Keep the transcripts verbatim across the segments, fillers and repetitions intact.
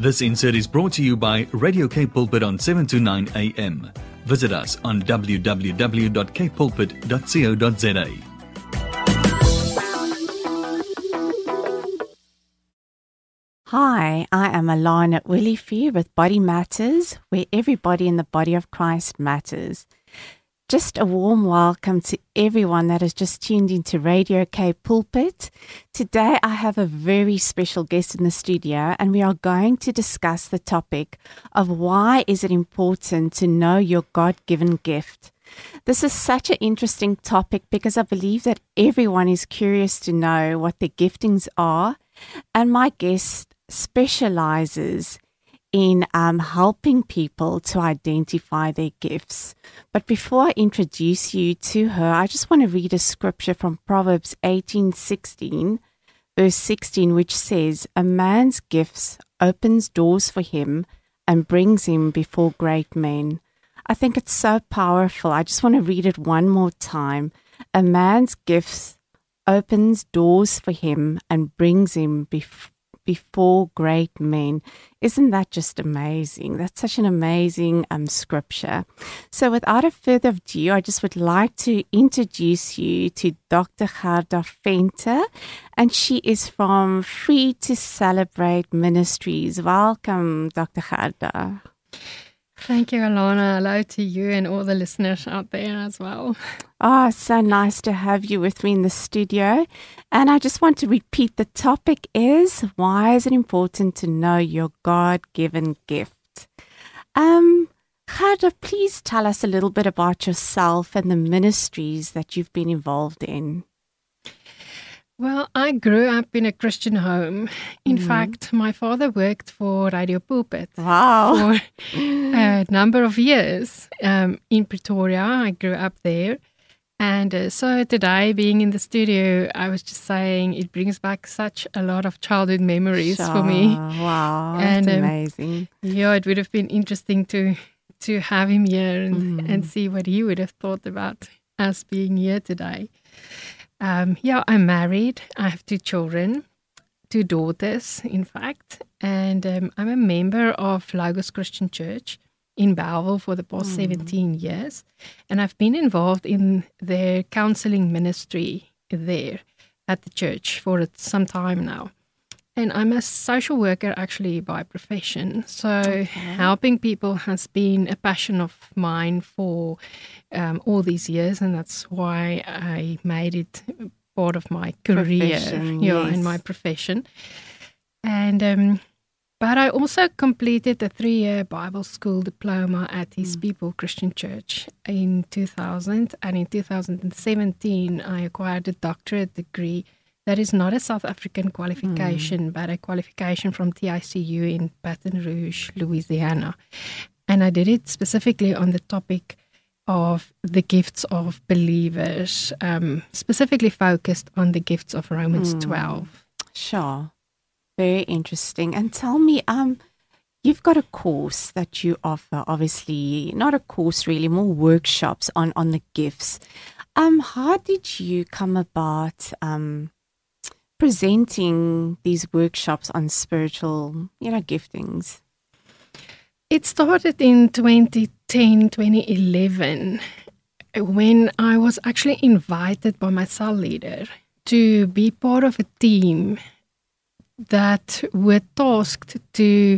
This insert is brought to you by Radio K Pulpit on seven to nine a m. Visit us on w w w dot k pulpit dot co dot z a. Hi, I am Alana Willifee with Body Matters, where everybody in the body of Christ matters. Just a warm welcome to everyone that has just tuned into Radio K Pulpit. Today I have a very special guest in the studio, and we are going to discuss the topic of why is it important to know your God-given gift. This is such an interesting topic because I believe that everyone is curious to know what their giftings are, and my guest specializes in um, helping people to identify their gifts. But before I introduce you to her, I just want to read a scripture from Proverbs eighteen sixteen, verse sixteen, which says, "A man's gifts opens doors for him and brings him before great men." I think it's so powerful. I just want to read it one more time. A man's gifts opens doors for him and brings him before before great men. Isn't that just amazing? That's such an amazing um, scripture. So without a further ado, I just would like to introduce you to Doctor Gerda Venter, and she is from Free to Celebrate Ministries. Welcome, Doctor Gerda. Thank you, Alana. Hello to you and all the listeners out there as well. Oh, so nice to have you with me in the studio. And I just want to repeat, the topic is, why is it important to know your God-given gift? Um, Gerda, please tell us a little bit about yourself and the ministries that you've been involved in. Well, I grew up in a Christian home. In mm. fact, my father worked for Radio Pulpit wow. for a number of years um, in Pretoria. I grew up there. And uh, so today, being in the studio, I was just saying it brings back such a lot of childhood memories sure. for me. Wow, and, that's um, amazing. Yeah, it would have been interesting to to have him here and, mm. and see what he would have thought about us being here today. Um, yeah, I'm married. I have two children, two daughters, in fact. And um, I'm a member of Logos Christian Church in Bellville for the past mm. seventeen years. And I've been involved in their counseling ministry there at the church for some time now. And I'm a social worker actually by profession. So okay. helping people has been a passion of mine for um, all these years. And that's why I made it part of my career profession, yeah, yes. and my profession. And um, But I also completed a three-year Bible school diploma at His mm. People Christian Church in two thousand. And in two thousand seventeen, I acquired a doctorate degree. That is not a South African qualification, mm. but a qualification from T I C U in Baton Rouge, Louisiana. And I did it specifically on the topic of the gifts of believers, um, specifically focused on the gifts of Romans mm. twelve. Sure. Very interesting. And tell me, um, you've got a course that you offer, obviously, not a course really, more workshops on, on the gifts. Um, how did you come about um presenting these workshops on spiritual, you know, giftings? It started in twenty ten, twenty eleven, when I was actually invited by my cell leader to be part of a team that were tasked to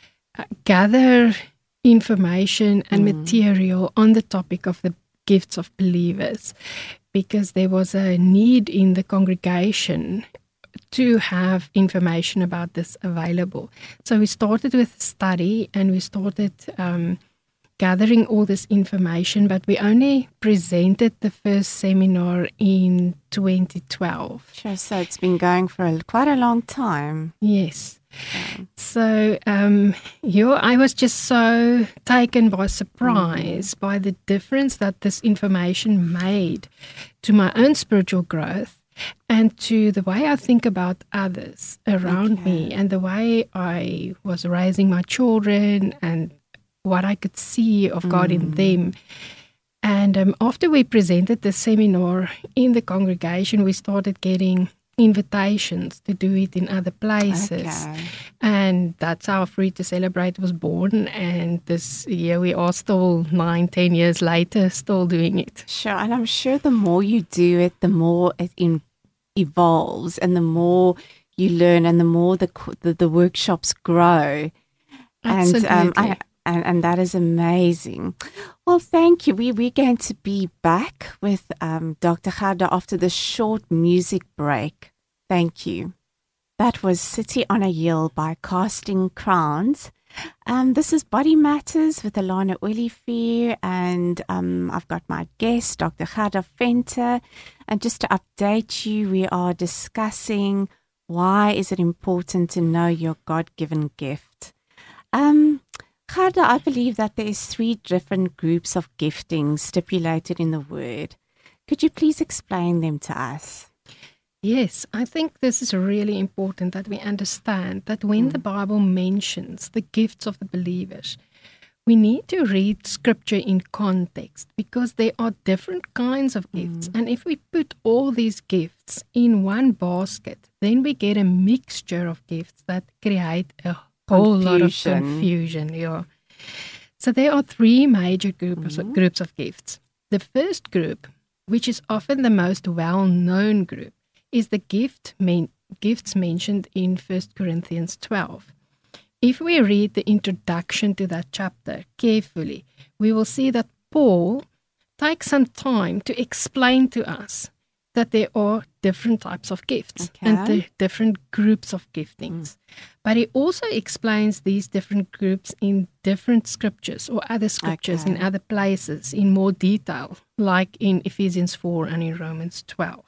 gather information and mm. material on the topic of the gifts of believers, because there was a need in the congregation to have information about this available. So we started with a study and we started um, gathering all this information, but we only presented the first seminar in twenty twelve. Sure, so it's been going for a, quite a long time. Yes. Yeah. So, um, yeah, I was just so taken by surprise mm-hmm. by the difference that this information made to my own spiritual growth and to the way I think about others around okay. me and the way I was raising my children and what I could see of God mm. in them. And um, after we presented the seminar in the congregation, we started getting invitations to do it in other places. Okay. And that's how Free to Celebrate was born. And this year we are still nine, ten years later, still doing it. Sure, and I'm sure the more you do it, the more it in, evolves, and the more you learn, and the more the the, the workshops grow. Absolutely. And, um, I, and and that is amazing. Well, thank you. We we're going to be back with um, Doctor Gerda after the short music break. Thank you. That was City on a Hill by Casting Crowns. Um, this is Body Matters with Alana Olivier, and um, I've got my guest, Doctor Gerda Venter. And just to update you, we are discussing why is it important to know your God-given gift. Um, Gerda, I believe that there is three different groups of giftings stipulated in the Word. Could you please explain them to us? Yes, I think this is really important that we understand that when mm. the Bible mentions the gifts of the believers, we need to read scripture in context, because there are different kinds of gifts. Mm. And if we put all these gifts in one basket, then we get a mixture of gifts that create a whole lot of confusion. Yeah. So there are three major groups, mm. groups of gifts. The first group, which is often the most well-known group, is the gift main, gifts mentioned in First Corinthians twelve. If we read the introduction to that chapter carefully, we will see that Paul takes some time to explain to us that there are different types of gifts okay. and the different groups of giftings. Mm. But he also explains these different groups in different scriptures or other scriptures okay. in other places in more detail, like in Ephesians four and in Romans twelve.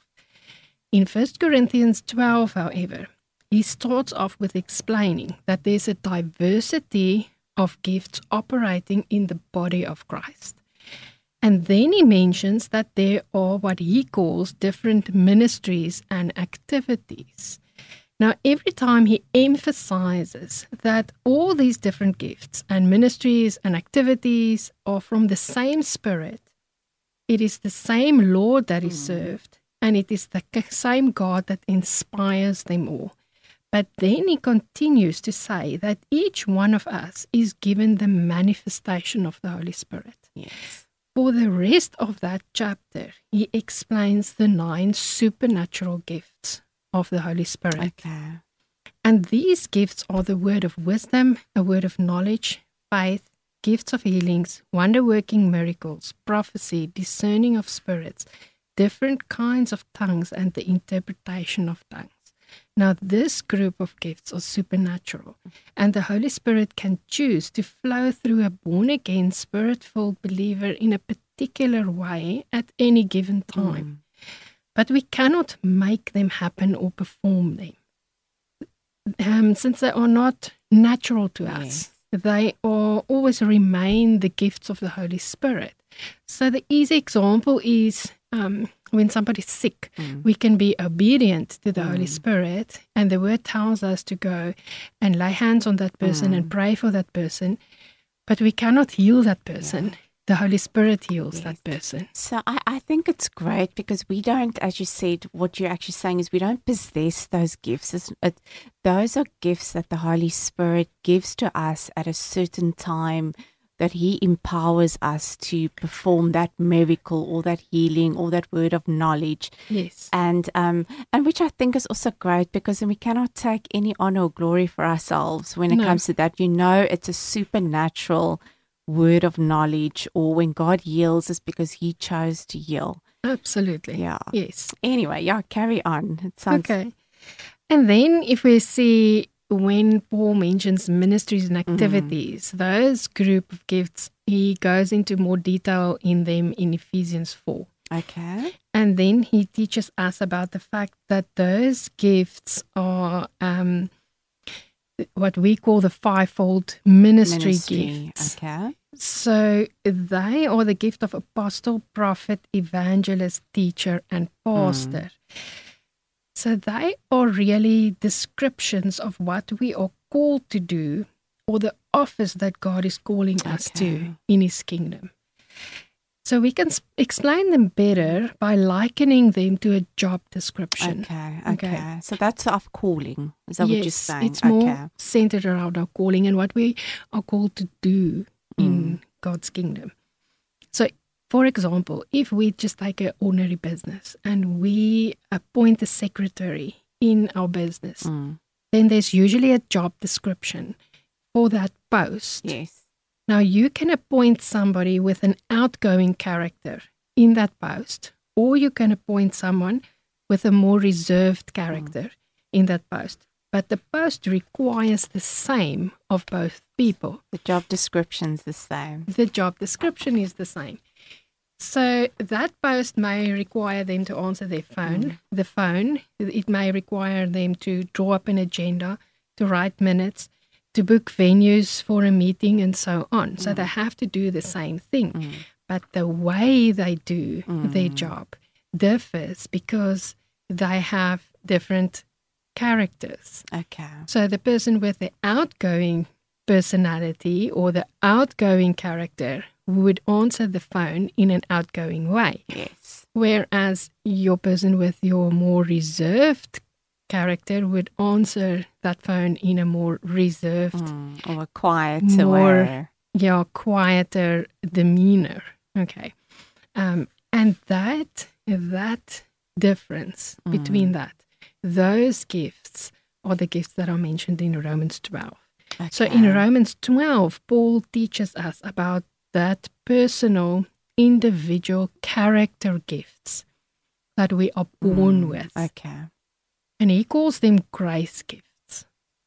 In First Corinthians twelve, however, he starts off with explaining that there's a diversity of gifts operating in the body of Christ. And then he mentions that there are what he calls different ministries and activities. Now, every time he emphasizes that all these different gifts and ministries and activities are from the same Spirit, it is the same Lord that is served, and it is the same God that inspires them all. But then he continues to say that each one of us is given the manifestation of the Holy Spirit. Yes. For the rest of that chapter, he explains the nine supernatural gifts of the Holy Spirit. Okay. And these gifts are the word of wisdom, a word of knowledge, faith, gifts of healings, wonder-working miracles, prophecy, discerning of spirits, different kinds of tongues, and the interpretation of tongues. Now, this group of gifts are supernatural, and the Holy Spirit can choose to flow through a born-again, spirit-filled believer in a particular way at any given time. Mm. But we cannot make them happen or perform them. Um, since they are not natural to us, yes. they are always remain the gifts of the Holy Spirit. So the easy example is um, when somebody's sick, mm. we can be obedient to the mm. Holy Spirit, and the Word tells us to go and lay hands on that person mm. and pray for that person, but we cannot heal that person. Yeah. The Holy Spirit heals yes. that person. So I, I think it's great because we don't, as you said, what you're actually saying is we don't possess those gifts. It's, it, those are gifts that the Holy Spirit gives to us at a certain time, that He empowers us to perform that miracle or that healing or that word of knowledge. Yes. And um and which I think is also great, because then we cannot take any honor or glory for ourselves when it no. comes to that. You know, it's a supernatural word of knowledge, or when God heals, it's because He chose to heal. Absolutely. Yeah. Yes. Anyway, yeah, carry on. It sounds okay. And then if we see when Paul mentions ministries and activities, mm. those group of gifts, he goes into more detail in them in Ephesians four. Okay. And then he teaches us about the fact that those gifts are um, what we call the fivefold ministry, ministry. gifts. Okay. So they are the gift of apostle, prophet, evangelist, teacher, and pastor. Mm. So they are really descriptions of what we are called to do, or the office that God is calling okay. us to in His kingdom. So we can s- explain them better by likening them to a job description. Okay, okay. Okay. So that's our calling. Is that what you're Yes, saying? it's more Okay. centered around our calling and what we are called to do in God's kingdom. So, for example, if we just take an ordinary business and we appoint a secretary in our business, Mm. then there's usually a job description for that post. Yes. Now, you can appoint somebody with an outgoing character in that post, or you can appoint someone with a more reserved character in that post. But the post requires the same of both people. The job description's the same. The job description is the same. So that post may require them to answer their phone, the phone. It may require them to draw up an agenda, to write minutes, to book venues for a meeting, and so on. So they have to do the same thing. But the way they do their job differs because they have different characters. Okay. So the person with the outgoing personality or the outgoing character would answer the phone in an outgoing way. Yes. Whereas your person with your more reserved character would answer that phone in a more reserved, Mm. Or a quieter more, way. yeah, quieter demeanor. Okay. Um, and that, that difference between that, those gifts are the gifts that are mentioned in Romans twelve. Okay. So in Romans twelve, Paul teaches us about that personal, individual character gifts that we are born Mm, with. Okay. And he calls them grace gifts.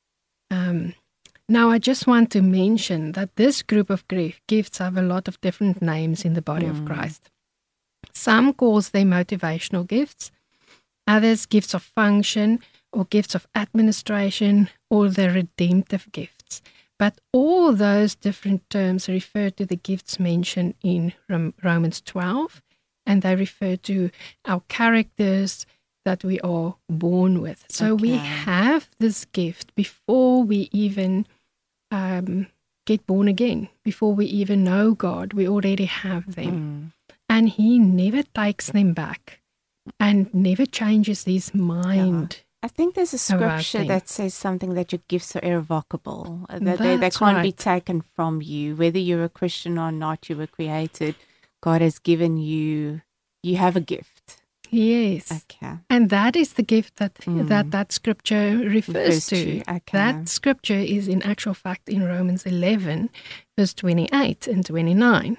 Um, now, I just want to mention that this group of gra- gifts have a lot of different names in the body of Christ. Some calls them motivational gifts, others gifts of function or gifts of administration or the redemptive gifts. But all those different terms refer to the gifts mentioned in Rom- Romans twelve, and they refer to our characters that we are born with. So we Okay. have this gift before we even um, get born again, before we even know God. We already have them. And He never takes them back and never changes His mind. I think there's a About scripture them. that says something that your gifts are irrevocable, uh, that they, they That's can't be right. taken from you. Whether you're a Christian or not, you were created. God has given you, you have a gift. Yes. Okay. And that is the gift that Mm. that, that scripture refers Refers to. to, okay. That scripture is in actual fact in Romans eleven, verse twenty-eight and twenty-nine.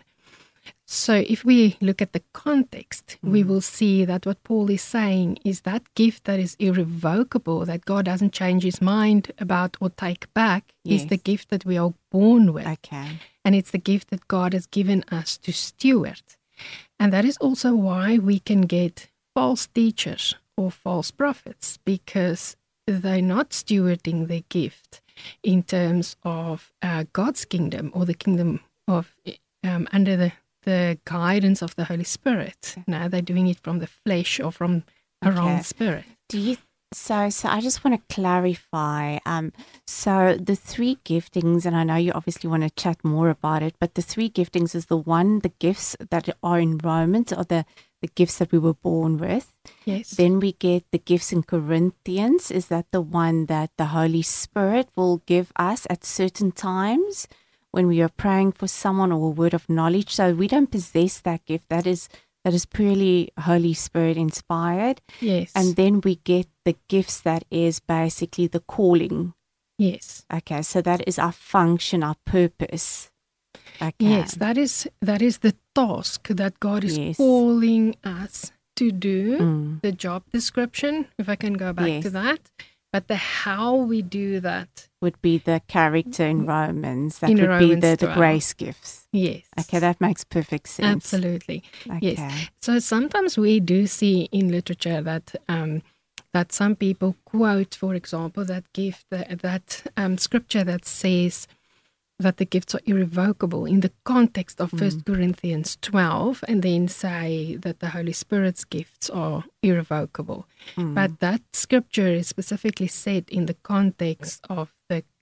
So if we look at the context, we Mm. will see that what Paul is saying is that gift that is irrevocable, that God doesn't change His mind about or take back, is Yes. the gift that we are born with. Okay. And it's the gift that God has given us to steward. And that is also why we can get false teachers or false prophets, because they're not stewarding their gift in terms of uh, God's kingdom or the kingdom of um, under the, the guidance of the Holy Spirit. No, they're doing it from the flesh or from a Okay. wrong spirit. Do you? So, so I just want to clarify. Um, so the three giftings, and I know you obviously want to chat more about it, but the three giftings is the one, the gifts that are in Romans, are the the gifts that we were born with. Yes. Then we get the gifts in Corinthians. Is that the one that the Holy Spirit will give us at certain times when we are praying for someone or a word of knowledge? So we don't possess that gift. That is that is purely Holy Spirit inspired. Yes. And then we get the gifts that is basically the calling. yes. Okay, so that is our function, our purpose. Okay. Yes, that is that is the task that God is Yes. calling us to do. Mm. The job description, if I can go back Yes. to that, but the how we do that. Would be the character in Romans. That In would Romans be the, the twelve. grace gifts. Yes. Okay, that makes perfect sense. Absolutely. Okay. Yes. So sometimes we do see in literature that um, that some people quote, for example, that gift, that, that um, scripture that says that the gifts are irrevocable in the context of First Corinthians twelve, and then say that the Holy Spirit's gifts are irrevocable. Mm. But that scripture is specifically said in the context of the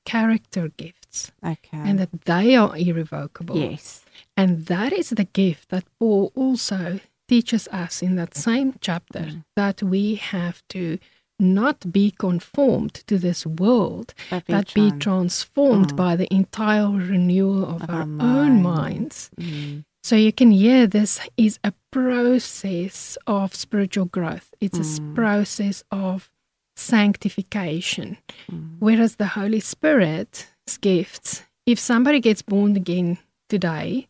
character gifts, Okay. and that they are irrevocable. Yes. And that is the gift that Paul also teaches us in that same chapter, Mm. that we have to not be conformed to this world, But be but be tran- transformed Mm. by the entire renewal of, Of our, our own mind. minds. Mm. So you can hear this is a process of spiritual growth. It's a s- Mm. process of sanctification. Mm. Whereas the Holy Spirit's gifts, if somebody gets born again today,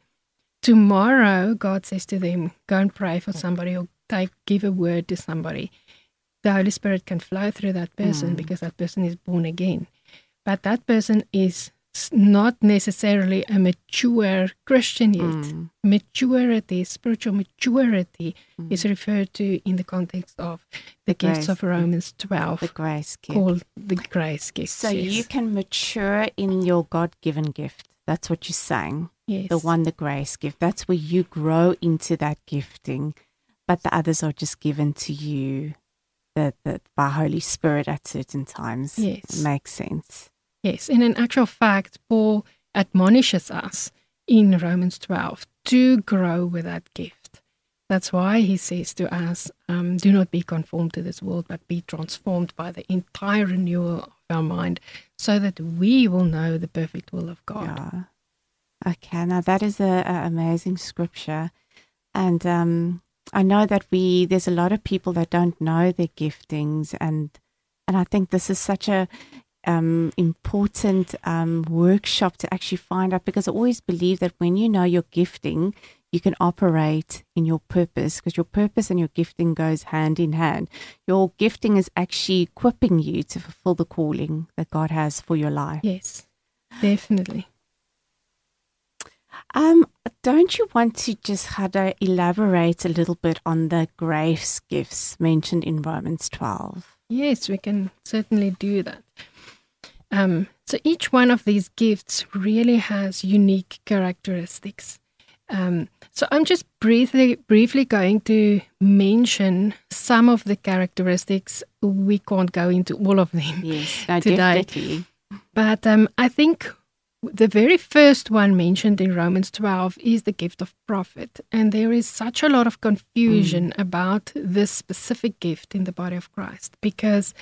tomorrow God says to them, go and pray for somebody or take, give a word to somebody. The Holy Spirit can flow through that person Mm. because that person is born again. But that person is s- not necessarily a mature Christian yet. Mm. Maturity, spiritual maturity, Mm. is referred to in the context of the, The gifts grace of Romans twelve, The grace gift. called the grace gifts. So yes. you can mature in your God-given gift. That's what you're saying. yes. The one, the grace gift. That's where you grow into that gifting. But the others are just given to you the, the, by Holy Spirit at certain times. Yes. Makes sense. Yes, and in actual fact, Paul admonishes us in Romans twelve to grow with that gift. That's why he says to us, um, do not be conformed to this world, but be transformed by the entire renewal of our mind, so that we will know the perfect will of God. Yeah. Okay, now that is a, a amazing scripture. And um, I know that we there's a lot of people that don't know their giftings, and and I think this is such a um, important um, workshop to actually find out, because I always believe that when you know your gifting, you can operate in your purpose, because your purpose and your gifting goes hand in hand. Your gifting is actually equipping you to fulfill the calling that God has for your life. Yes, definitely. Um, don't you want to just kind of elaborate a little bit on the grace gifts mentioned in Romans twelve? Yes, we can certainly do that. Um, so each one of these gifts really has unique characteristics. Um, so I'm just briefly briefly going to mention some of the characteristics. We can't go into all of them. Yes, no, Today. definitely. But um, I think the very first one mentioned in Romans twelve is the gift of prophet. And there is such a lot of confusion mm. about this specific gift in the body of Christ, because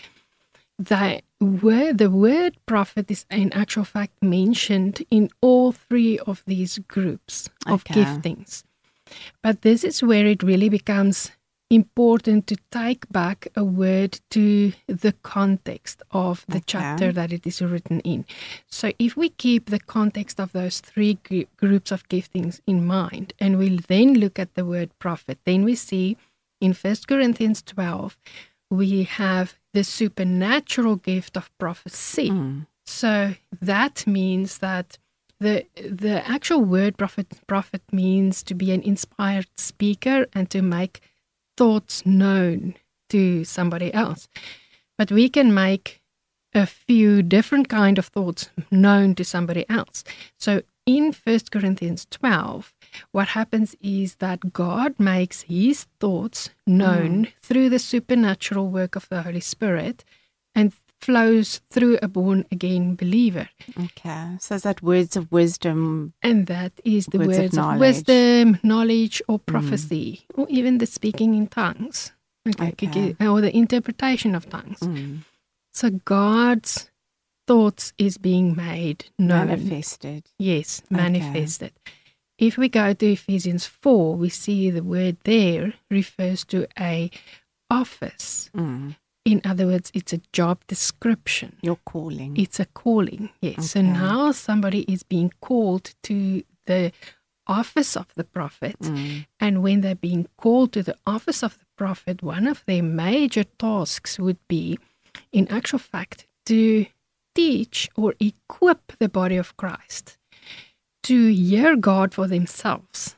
the word, the word prophet is in actual fact mentioned in all three of these groups of Okay. giftings. But this is where it really becomes important to take back a word to the context of the Okay. chapter that it is written in. So if we keep the context of those three gr- groups of giftings in mind, and we'll then look at the word prophet, then we see in First Corinthians twelve, we have the supernatural gift of prophecy. Mm. So that means that the the actual word prophet prophet means to be an inspired speaker and to make thoughts known to somebody else. But we can make a few different kind of thoughts known to somebody else. So in First Corinthians twelve, what happens is that God makes his thoughts known mm. through the supernatural work of the Holy Spirit, and flows through a born-again believer. Okay, so is that words of wisdom? And that is the Words of words of, knowledge. wisdom, knowledge, or prophecy, or even the speaking in tongues, okay, Okay. because- or the interpretation of tongues. Mm. So God's thoughts is being made known. Manifested. Yes, Okay. manifested. If we go to Ephesians four, we see the word there refers to a office. Mm. In other words, it's a job description. Your calling. It's a calling, yes. So Okay. now somebody is being called to the office of the prophet. Mm. And when they're being called to the office of the prophet, one of their major tasks would be, in actual fact, to teach or equip the body of Christ to hear God for themselves.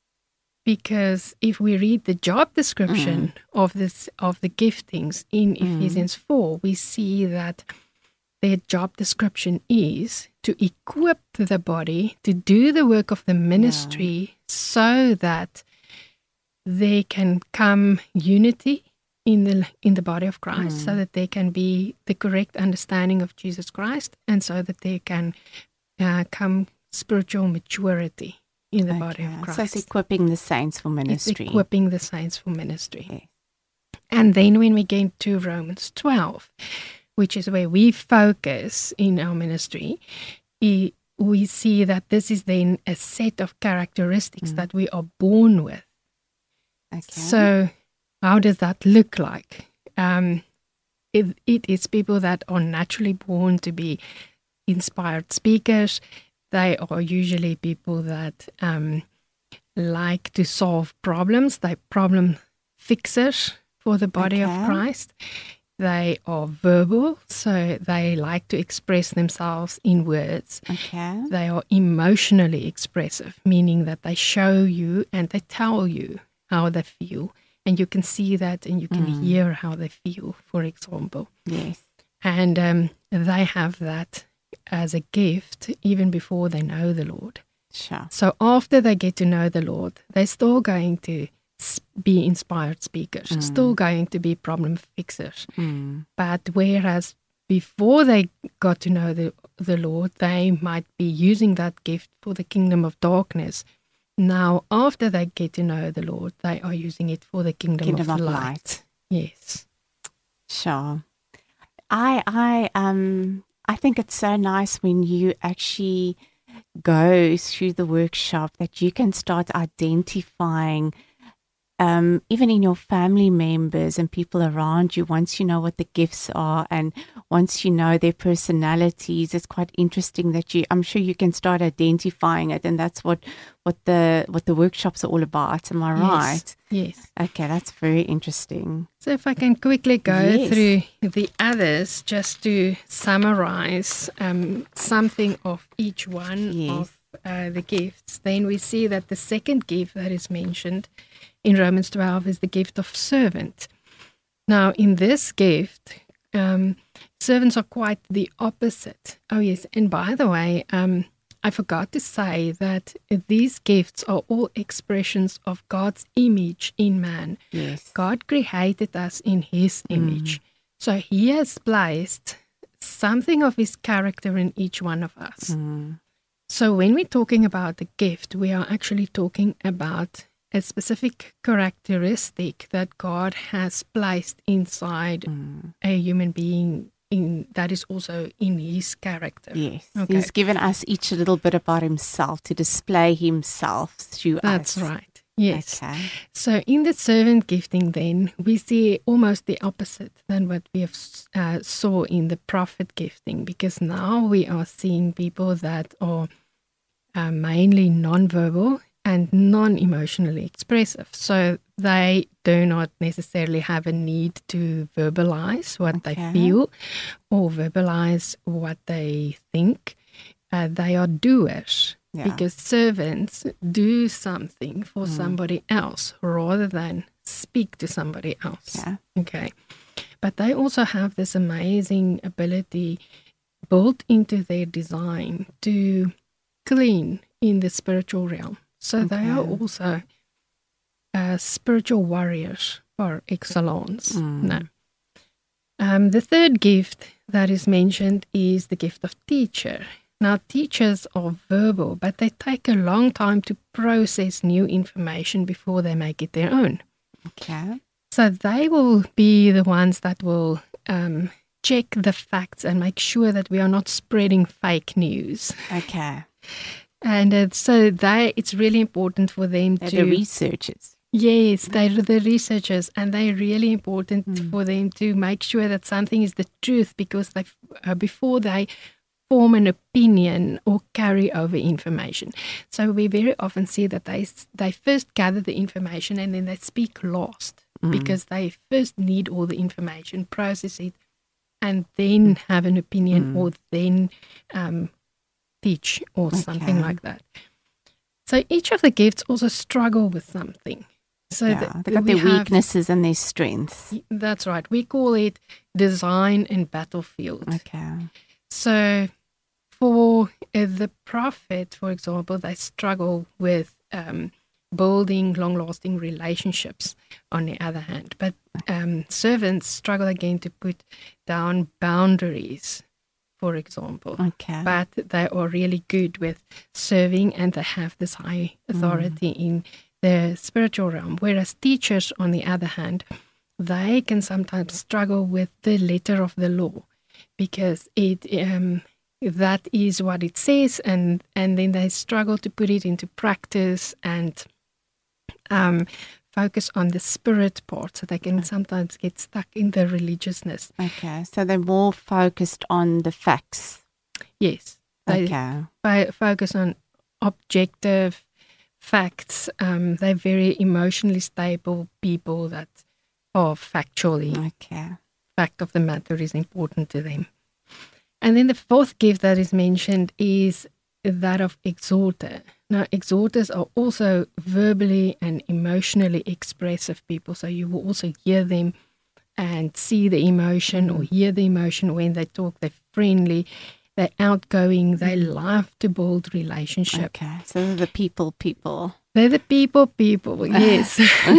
Because if we read the job description mm. of this of the giftings in Mm. Ephesians four, we see that their job description is to equip the body to do the work of the ministry, yeah. so that there can come unity in the in the body of Christ, Mm. so that there can be the correct understanding of Jesus Christ, and so that there can uh, come spiritual maturity in the body of Okay. Christ. So it's equipping the saints for It's ministry. equipping the saints for ministry. Yes. And then when we get to Romans twelve, which is where we focus in our ministry, i- we see that this is then a set of characteristics Mm. that we are born with. Okay. So how does that look like? Um, it, it is people that are naturally born to be inspired speakers. They are usually people that um, like to solve problems. They're problem fixers for the body of Okay. Christ. They are verbal, so they like to express themselves in words. Okay. They are emotionally expressive, meaning that they show you and they tell you how they feel. And you can see that and you can Mm. hear how they feel, for example. Yes. And um, they have that as a gift even before they know the Lord. Sure. So after they get to know the Lord, they're still going to s- be inspired speakers, Mm. still going to be problem fixers. Mm. But whereas before they got to know the, the Lord, they might be using that gift for the kingdom of darkness. Now, after they get to know the Lord, they are using it for the kingdom, Kingdom of, of light. light. Yes. Sure. I I um I think it's so nice when you actually go through the workshop that you can start identifying um, even in your family members and people around you, once you know what the gifts are and once you know their personalities, it's quite interesting that you, I'm sure you can start identifying it. And that's what, what the, what the workshops are all about. Am I right? Yes. Yes. Okay. That's very interesting. So if I can quickly go Yes. through the others just to summarize um, something of each one Yes. of uh, the gifts, then we see that the second gift that is mentioned in Romans twelve is the gift of servant. Now, in this gift, um, servants are quite the opposite. Oh, yes. And by the way, um, I forgot to say that these gifts are all expressions of God's image in man. Yes. God created us in his image. So he has placed something of his character in each one of us. Mm. So when we're talking about the gift, we are actually talking about a specific characteristic that God has placed inside Mm. a human being in that is also in his character. Yes. Okay. He's given us each a little bit about himself to display himself through That's us. right. Yes. Okay. So in the servant gifting, then we see almost the opposite than what we have uh, saw in the prophet gifting, because now we are seeing people that are uh, mainly non-verbal and non-emotionally expressive. So they do not necessarily have a need to verbalize what Okay. they feel or verbalize what they think. Uh, they are doers. Yeah. Because servants do something for somebody else rather than speak to somebody else. Yeah. Okay. But they also have this amazing ability built into their design to clean in the spiritual realm. So they are Okay. also uh, spiritual warriors par excellence. Mm. No. Um, the third gift that is mentioned is the gift of teacher. Now, teachers are verbal, but they take a long time to process new information before they make it their own. Okay. So they will be the ones that will um, check the facts and make sure that we are not spreading fake news. Okay. And uh, so they, it's really important for them They're to... the researchers. Yes, they're the researchers, and they're really important for them to make sure that something is the truth, because they, uh, before they form an opinion or carry over information. So we very often see that they they first gather the information and then they speak last, because they first need all the information, process it, and then have an opinion or then um, teach or something Okay. like that. So each of the gifts also struggle with something. So Yeah. the- They've got we their have- weaknesses and their strengths. That's right. We call it design and battlefield. Okay. So for uh, the prophet, for example, they struggle with um, building long-lasting relationships on the other hand. But um, servants struggle again to put down boundaries, for example. Okay. But they are really good with serving, and they have this high authority mm. in the spiritual realm. Whereas teachers, on the other hand, they can sometimes struggle with the letter of the law, because it um, that is what it says, and, and then they struggle to put it into practice and um, focus on the spirit part, so they can sometimes get stuck in the religiousness. Okay, so they're more focused on the facts. Yes. They okay. F- focus on objective facts. Um, they're very emotionally stable people that are factually. Okay. Fact of the matter is important to them. And then the fourth gift that is mentioned is that of exhorter. Now, exhorters are also verbally and emotionally expressive people, so you will also hear them and see the emotion or hear the emotion when they talk. They're friendly, they're outgoing, they love to build relationship. Okay, so they're the people people. They're the people people, yes.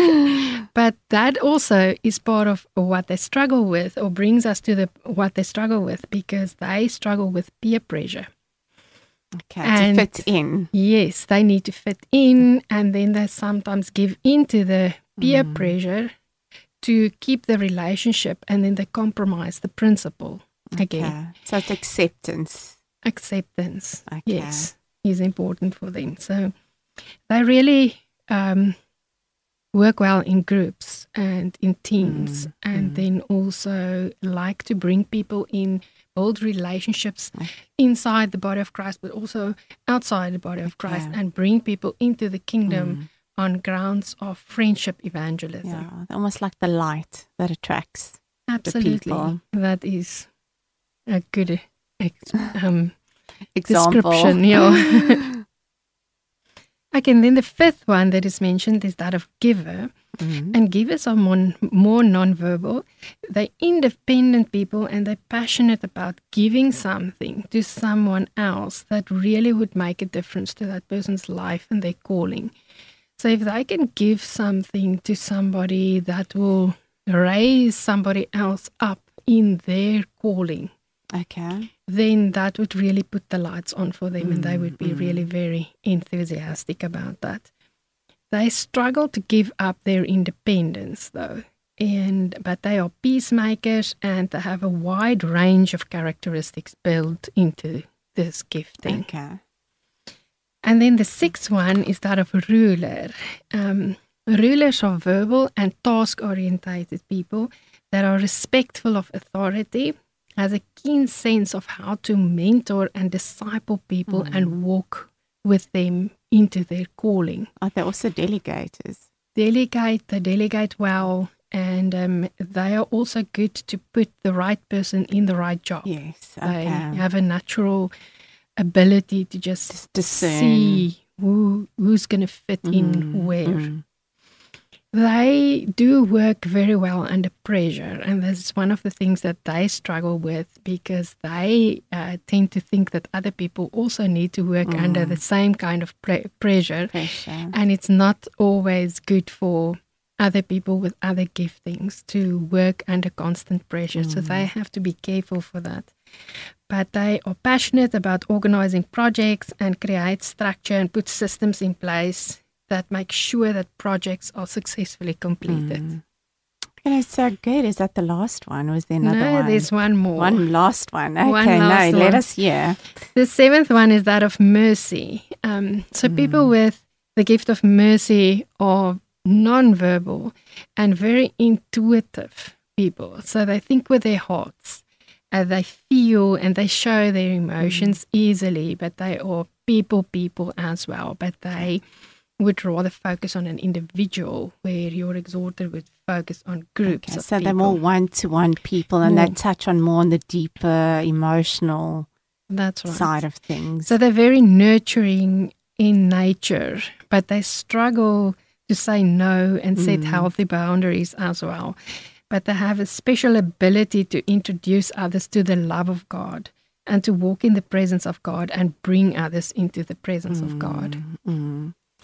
But that also is part of what they struggle with, or brings us to the what they struggle with, because they struggle with peer pressure. Okay, and to fit in. Yes, they need to fit in, and then they sometimes give in to the peer mm. pressure to keep the relationship, and then they compromise the principle okay. again. So it's acceptance. Acceptance, okay. yes, is important for them. So they really um, work well in groups and in teams, mm. and mm. then also like to bring people in, build relationships okay. inside the body of Christ, but also outside the body of Christ, okay. and bring people into the kingdom mm. on grounds of friendship evangelism. Yeah, almost like the light that attracts Absolutely. the people. That is a good ex- um, example. Description. Yeah. Okay, and then the fifth one that is mentioned is that of giver. Mm-hmm. And givers are more, more non-verbal. They're independent people, and they're passionate about giving something to someone else that really would make a difference to that person's life and their calling. So if they can give something to somebody that will raise somebody else up in their calling, okay, then that would really put the lights on for them, mm, and they would be mm. really very enthusiastic about that. They struggle to give up their independence, though, and but they are peacemakers, and they have a wide range of characteristics built into this gifting. Okay. And then the sixth one is that of a ruler. Um, rulers are verbal and task-orientated people that are respectful of authority, has a keen sense of how to mentor and disciple people mm. and walk with them into their calling. Are they also delegators? Delegate, they delegate well, and um, they are also good to put the right person in the right job. Yes, okay. They have a natural ability to just, just discern. see who who's going to fit mm. in where. Mm. They do work very well under pressure, and this is one of the things that they struggle with, because they uh, tend to think that other people also need to work mm. under the same kind of pre- pressure, pressure, and it's not always good for other people with other giftings to work under constant pressure, mm. so they have to be careful for that. But they are passionate about organizing projects and create structure and put systems in place that make sure that projects are successfully completed. Mm. Okay, so good. Is that the last one? Was there another no, one? No, there's one more. One last one. Okay, one no, last let one. us hear. The seventh one is that of mercy. Um, so mm. people with the gift of mercy are non-verbal and very intuitive people. So they think with their hearts. Uh, they feel and they show their emotions mm. easily, but they are people people as well. But they would rather focus on an individual, where your exhorter would focus on groups okay, of so people. they're more one-to-one people, and more. they touch on more on the deeper emotional That's right. side of things. So they're very nurturing in nature, but they struggle to say no and set mm. healthy boundaries as well. But they have a special ability to introduce others to the love of God and to walk in the presence of God and bring others into the presence mm. of God. Mm.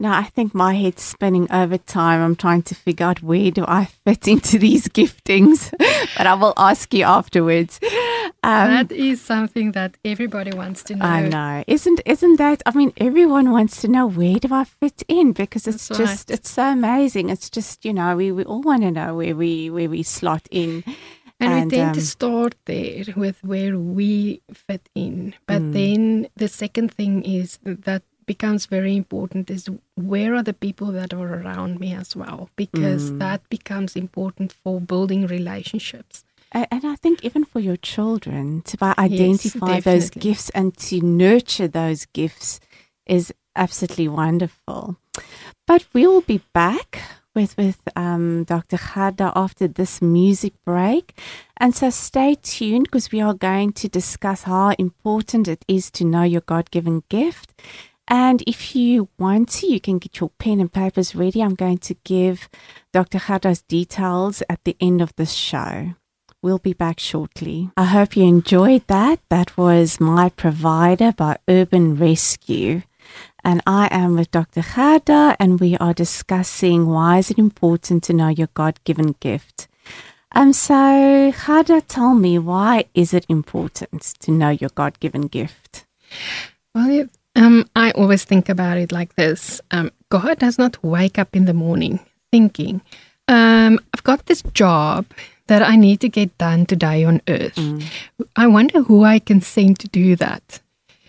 Now, I think my head's spinning over time. I'm trying to figure out where do I fit into these giftings, but I will ask you afterwards. Um, that is something that everybody wants to know. I know. Isn't isn't that, I mean, everyone wants to know where do I fit in, because it's That's just, right. it's so amazing. It's just, you know, we, we all want to know where we, where we slot in. And, And, we tend um, to start there with where we fit in. But Mm. then the second thing is that becomes very important is where are the people that are around me as well? Because Mm. that becomes important for building relationships. A- And I think even for your children, to bi- identify those definitely. gifts and to nurture those gifts is absolutely wonderful. But we will be back with, with um, Doctor Gerda after this music break. And so stay tuned, because we are going to discuss how important it is to know your God-given gift. And if you want to, you can get your pen and papers ready. I'm going to give Doctor Gerda's details at the end of this show. We'll be back shortly. I hope you enjoyed that. That was My Provider by Urban Rescue. And I am with Doctor Gerda, and we are discussing why is it important to know your God-given gift. Um, so, Gerda, tell me, why is it important to know your God-given gift? Well, it, um, I always think about it like this. Um, God does not wake up in the morning thinking, um, I've got this job that I need to get done today on earth. Mm. I wonder who I can send to do that.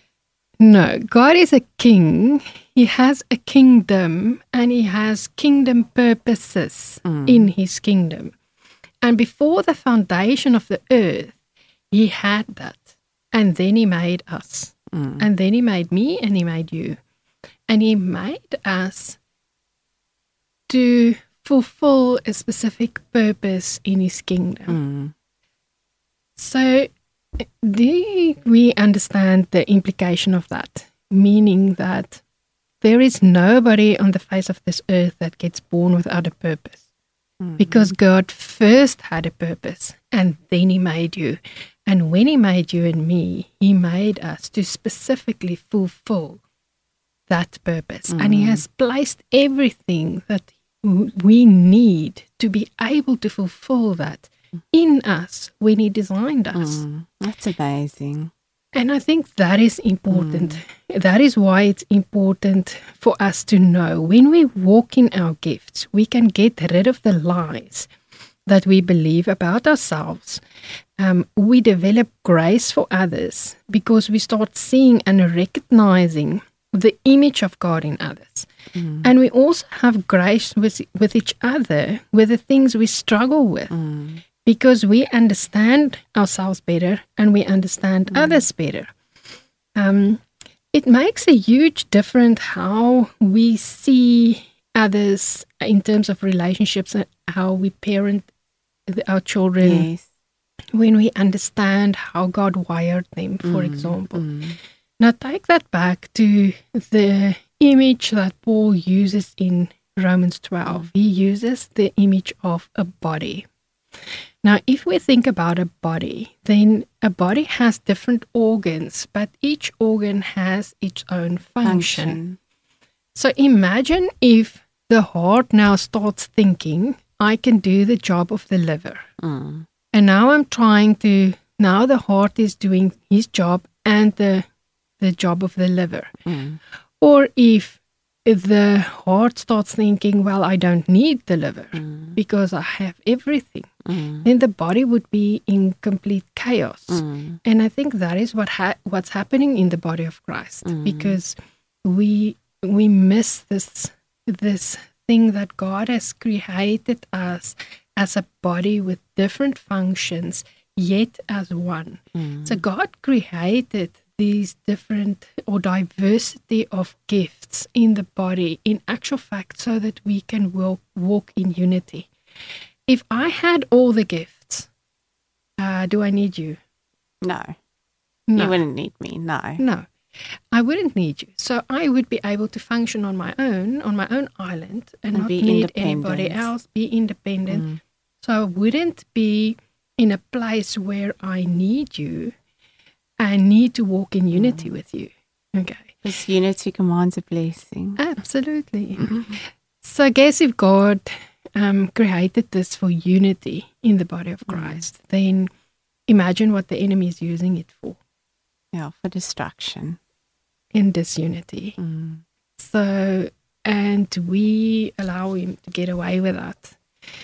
No, God is a king. He has a kingdom, and he has kingdom purposes Mm. in his kingdom. And before the foundation of the earth, he had that. And then he made us. Mm. And then he made me, and he made you. And he made us to fulfill a specific purpose in his kingdom. Mm. So, do we understand the implication of that? Meaning that there is nobody on the face of this earth that gets born without a purpose. Mm. Because God first had a purpose, and then he made you. And when he made you and me, he made us to specifically fulfill that purpose. And he has placed everything that we need to be able to fulfill that in us when he designed us. Mm. That's amazing. And I think that is important. That is why it's important for us to know when we walk in our gifts, we can get rid of the lies that we believe about ourselves. Um, we develop grace for others because we start seeing and recognizing the image of God in others. Mm. And we also have grace with, with each other with the things we struggle with. Mm. Because we understand ourselves better and we understand Mm. others better. Um, it makes a huge difference how we see others in terms of relationships and how we parent the- our children. Yes. When we understand how God wired them, for Mm. example. Mm. Now take that back to the image that Paul uses in Romans twelve. He uses the image of a body. Now, if we think about a body, then a body has different organs, but each organ has its own function. Function. So imagine if the heart now starts thinking, I can do the job of the liver. Mm. And now I'm trying to, now the heart is doing his job and the, the job of the liver. Mm. Or if the heart starts thinking, well, I don't need the liver Mm. because I have everything, Mm. then the body would be in complete chaos. Mm. And I think that is what ha- what's happening in the body of Christ, Mm. because we we miss this this thing that God has created us as a body with different functions, yet as one. Mm. So God created these different or diversity of gifts in the body, in actual fact, so that we can walk, walk in unity. If I had all the gifts, uh, do I need you? No. No. You wouldn't need me. No. No, I wouldn't need you. So I would be able to function on my own, on my own island, and, And not be need anybody independent. else, be independent. Mm. So I wouldn't be in a place where I need you. I need to walk in unity with you. Okay. Because unity commands a blessing. Absolutely. So I guess if God um, created this for unity in the body of Christ, mm. then imagine what the enemy is using it for. Yeah, for destruction. In disunity. Mm. So, and we allow him to get away with that.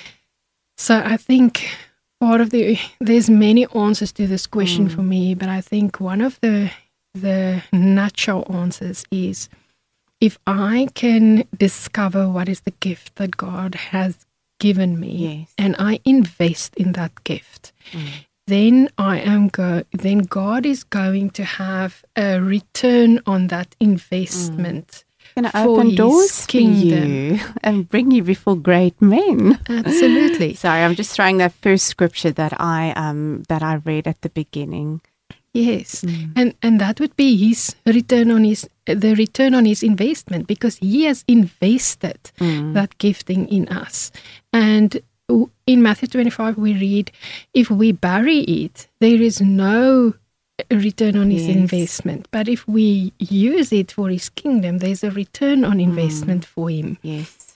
So I think part of the, there's many answers to this question mm. for me, but I think one of the the natural answers is, if I can discover what is the gift that God has given me, yes. and I invest in that gift, mm. then I am go. Then God is going to have a return on that investment. Mm. Going to open doors kingdom. for you and bring you before great men. Absolutely. Sorry, I'm just throwing that first scripture that I um that I read at the beginning. Yes, mm. and and that would be his return on his the return on his investment, because he has invested mm. that gifting in us. And in Matthew twenty-five we read, if we bury it, there is no return on his yes. investment. But if we use it for his kingdom, there's a return on investment mm. for him. Yes.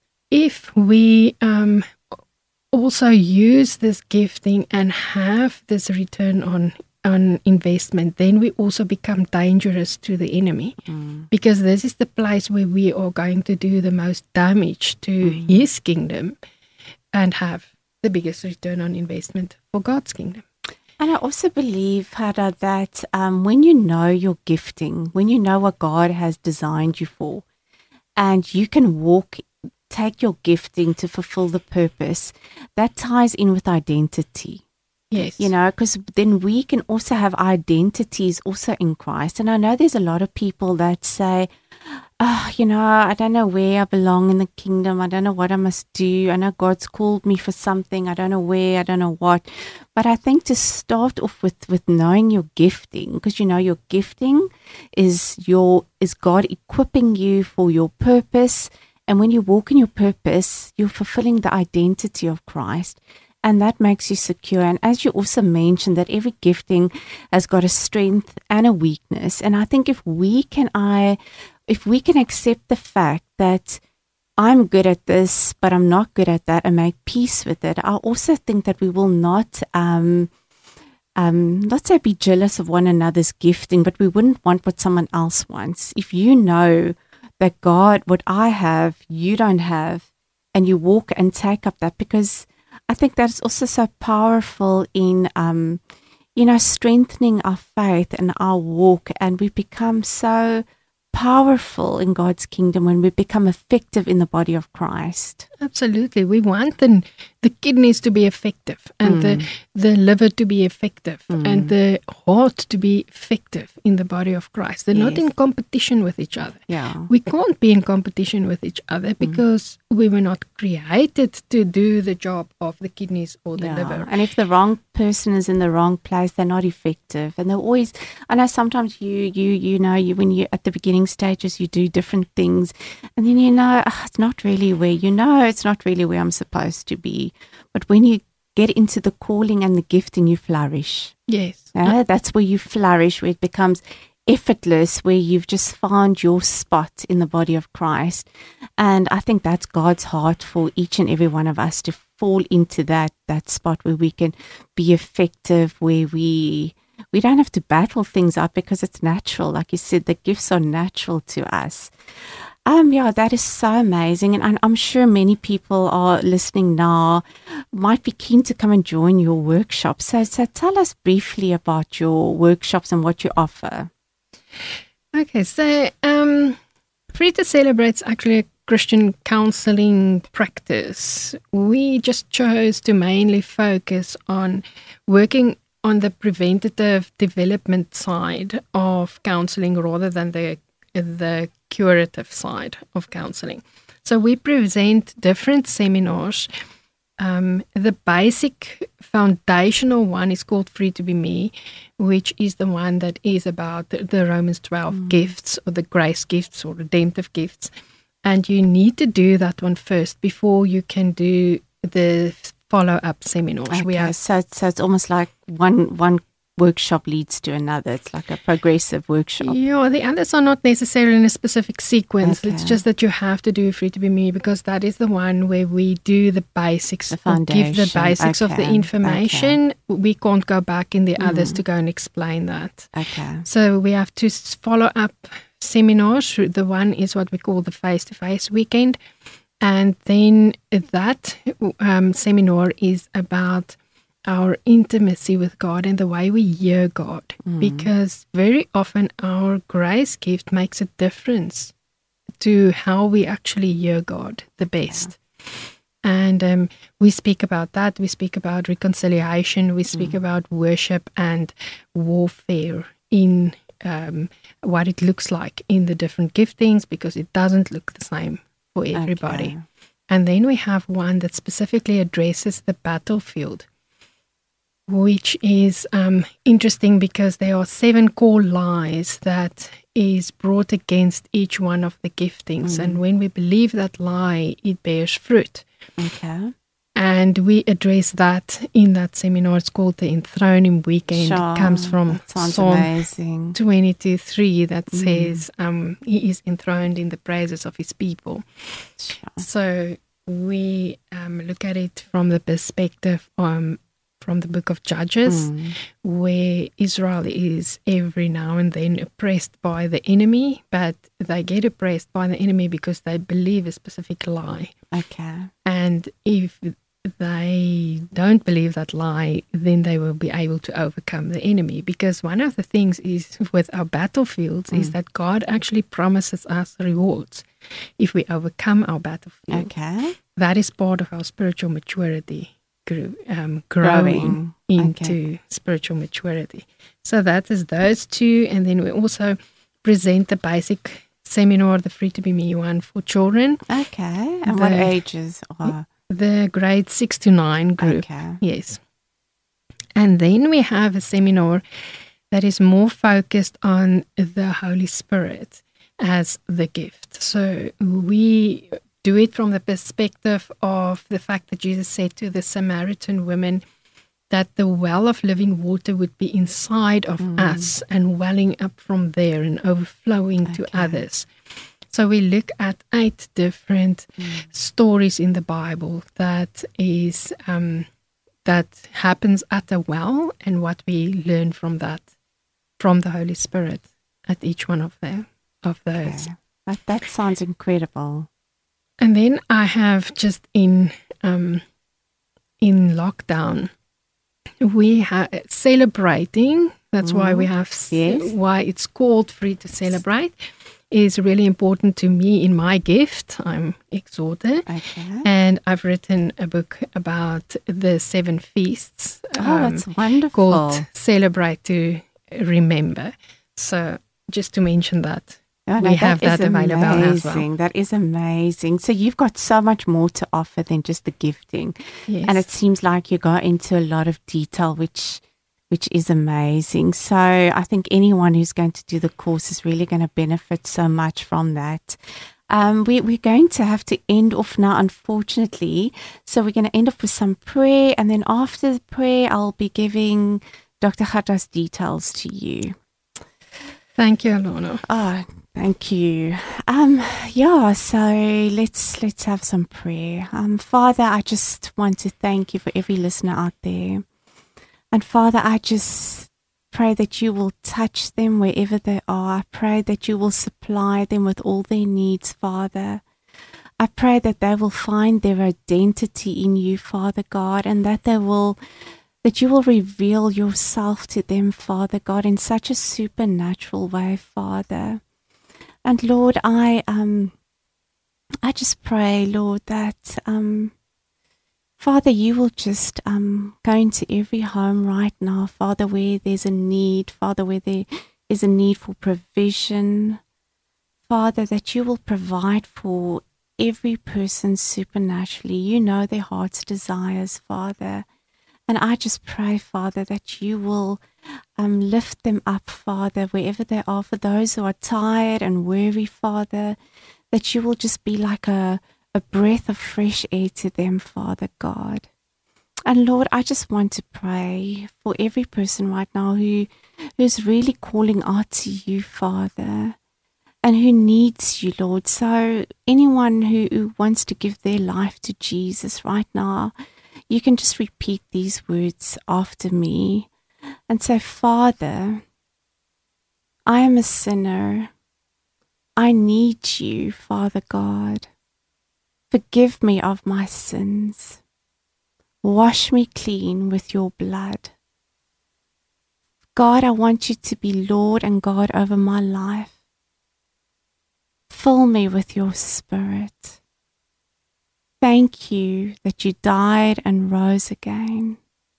If we um, also use this gifting and have this return on on investment, then we also become dangerous to the enemy, mm. because this is the place where we are going to do the most damage to mm. his kingdom and have the biggest return on investment for God's kingdom. And I also believe, Hada, that um, when you know your gifting, when you know what God has designed you for, and you can walk, take your gifting to fulfill the purpose, that ties in with identity. Yes. You know, because then we can also have identities also in Christ. And I know there's a lot of people that say, oh, you know, I don't know where I belong in the kingdom. I don't know what I must do. I know God's called me for something. I don't know where. I don't know what. But I think to start off with, with knowing your gifting, because, you know, your gifting is your is God equipping you for your purpose. And when you walk in your purpose, you're fulfilling the identity of Christ. And that makes you secure. And as you also mentioned, that every gifting has got a strength and a weakness. And I think if we can, I, if we can accept the fact that I'm good at this, but I'm not good at that, and make peace with it, I also think that we will not, um, um, not say be jealous of one another's gifting, but we wouldn't want what someone else wants. If you know that God, what I have, you don't have, and you walk and take up that, because I think that's also so powerful in, um, you know, strengthening our faith and our walk. And we become so powerful in God's kingdom when we become effective in the body of Christ. Absolutely. We want the, the kidneys to be effective, and mm. the, the liver to be effective, mm. and the heart to be effective in the body of Christ. They're yes. not in competition with each other. Yeah. We can't be in competition with each other because mm. we were not created to do the job of the kidneys or the yeah. liver. And if the wrong person is in the wrong place, they're not effective. And they're always, I know sometimes you, you, you know, you when you at the beginning stages, you do different things, and then you know, oh, it's not really where, you know, it's not really where I'm supposed to be. But when you get into the calling and the gifting, you flourish. Yes. Yeah, that's where you flourish, where it becomes effortless, where you've just found your spot in the body of Christ. And I think that's God's heart for each and every one of us, to fall into that that spot where we can be effective, where we we don't have to battle things out, because it's natural. Like you said, the gifts are natural to us. Um, yeah, that is so amazing. And I'm sure many people are listening now might be keen to come and join your workshops. So, so tell us briefly about your workshops and what you offer. Okay, so um, Free to Celebrate is actually a Christian counseling practice. We just chose to mainly focus on working on the preventative development side of counseling rather than the the curative side of counseling. So we present different seminars. Um, the basic foundational one is called Free to Be Me, which is the one that is about the, the Romans twelve mm. gifts, or the grace gifts or redemptive gifts. And you need to do that one first before you can do the follow-up seminars. Okay, we have, so, so it's almost like one one workshop leads to another. It's like a progressive workshop. Yeah, the others are not necessarily in a specific sequence. Okay. It's just that you have to do Free to Be Me because that is the one where we do the basics, The or give the foundation. basics of the Okay. information. We can't go back in the others Mm. to go and explain that. Okay. So we have to s- follow up seminars. The one is what we call the face-to-face weekend. And then that um, seminar is about our intimacy with God and the way we hear God. Mm. Because very often our grace gift makes a difference to how we actually hear God the best. And um, we speak about that. We speak about reconciliation. We speak Mm. about worship and warfare in um, what it looks like in the different giftings, because it doesn't look the same for everybody. Okay. And then we have one that specifically addresses the battlefield, which is um, interesting because there are seven core lies that is brought against each one of the giftings. Mm. And when we believe that lie, it bears fruit. Okay. And we address that in that seminar. It's called the Enthroning Weekend. Sure. It comes from That sounds Psalm amazing. twenty-two three that Mm. says um, he is enthroned in the praises of his people. Sure. So we um, look at it from the perspective um, from the book of Judges, Mm. where Israel is every now and then oppressed by the enemy, but they get oppressed by the enemy because they believe a specific lie. Okay. And if they don't believe that lie, then they will be able to overcome the enemy. Because one of the things is with our battlefields Mm. is that God actually promises us rewards if we overcome our battlefield. Okay. That is part of our spiritual maturity, gro- um, growing Growing. into Okay. spiritual maturity. So that is those two. And then we also present the basic seminar, the Free to Be Me one for children, Okay. And what The- ages are? the grade six to nine group. Okay. Yes. And then we have a seminar that is more focused on the Holy Spirit as the gift. So we do it from the perspective of the fact that Jesus said to the Samaritan woman that the well of living water would be inside of Mm. us and welling up from there and overflowing to Okay. others. So we look at eight different stories in the Bible that is um, that happens at a well, and what we learn from that, from the Holy Spirit at each one of them of those. Okay. That, that sounds incredible. And then I have just in um, in lockdown, we have celebrating. That's why we have s- Yes. why it's called Free to Celebrate. Is really important to me in my gift. I'm exhorter. Okay. And I've written a book about the seven feasts Oh, um, that's wonderful. called Celebrate to Remember. So just to mention that, Oh, we have is that available as well. amazing. That is amazing. So you've got so much more to offer than just the gifting. yes. And it seems like you go into a lot of detail, which which is amazing. So I think anyone who's going to do the course is really going to benefit so much from that. Um, we, we're going to have to end off now, unfortunately. So we're going to end off with some prayer. And then after the prayer, I'll be giving Doctor Khatta's details to you. Thank you, Alana. Oh, thank you. Um, yeah, so let's let's have some prayer. Um, Father, I just want to thank you for every listener out there. And Father, I just pray that you will touch them wherever they are. I pray that you will supply them with all their needs, Father. I pray that they will find their identity in you, Father God, and that they will that you will reveal yourself to them, Father God, in such a supernatural way, Father. And Lord, I um I just pray, Lord, that um Father, you will just um, go into every home right now, Father, where there's a need, Father, where there is a need for provision, Father, that you will provide for every person supernaturally. You know their heart's desires, Father. And I just pray, Father, that you will um, lift them up, Father, wherever they are, for those who are tired and weary, Father, that you will just be like a a breath of fresh air to them, Father God. And Lord, I just want to pray for every person right now who who's really calling out to you, Father, and who needs you, Lord. So anyone who, who wants to give their life to Jesus right now, you can just repeat these words after me and say, Father, I am a sinner. I need you, Father God. Forgive me of my sins. Wash me clean with your blood. God, I want you to be Lord and God over my life. Fill me with your Spirit. Thank you that you died and rose again.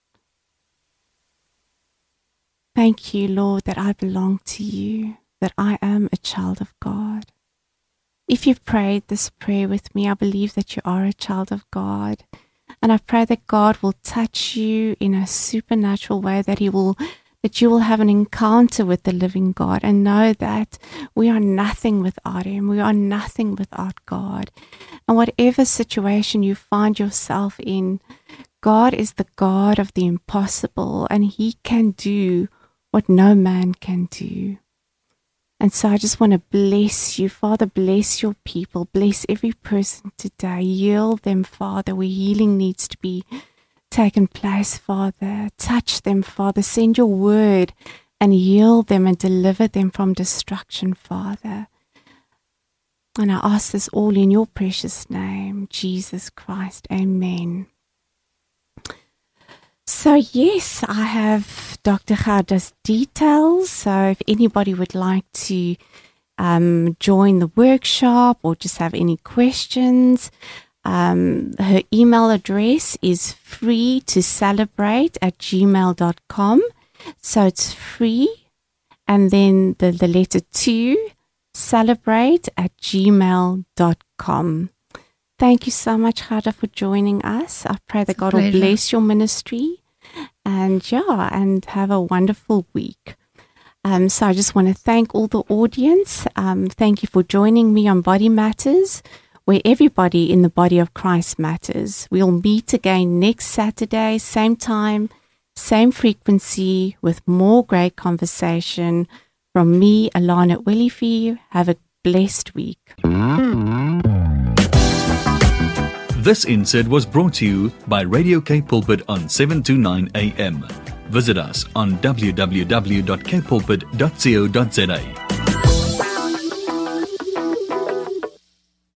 Thank you, Lord, that I belong to you, that I am a child of God. If you've prayed this prayer with me, I believe that you are a child of God. And I pray that God will touch you in a supernatural way, that He will that you will have an encounter with the living God and know that we are nothing without Him. We are nothing without God. And whatever situation you find yourself in, God is the God of the impossible, and He can do what no man can do. And so I just want to bless you. Father, bless your people. Bless every person today. Heal them, Father, where healing needs to be taken place, Father. Touch them, Father. Send your word and heal them and deliver them from destruction, Father. And I ask this all in your precious name, Jesus Christ. Amen. So yes, I have Doctor Gerda's details. So if anybody would like to um, join the workshop or just have any questions, um, her email address is free to celebrate at gmail dot com. So it's free and then the, the letter two, celebrate at gmail dot com. Thank you so much, Gerda, for joining us. I pray that God will bless your ministry and yeah, and have a wonderful week. Um, so I just want to thank all the audience. Um, thank you for joining me on Body Matters, where everybody in the body of Christ matters. We'll meet again next Saturday, same time, same frequency, with more great conversation from me, Alana Willifee. Have a blessed week. This insert was brought to you by Radio K Pulpit on seven twenty-nine A M. Visit us on w w w dot k pulpit dot co dot za.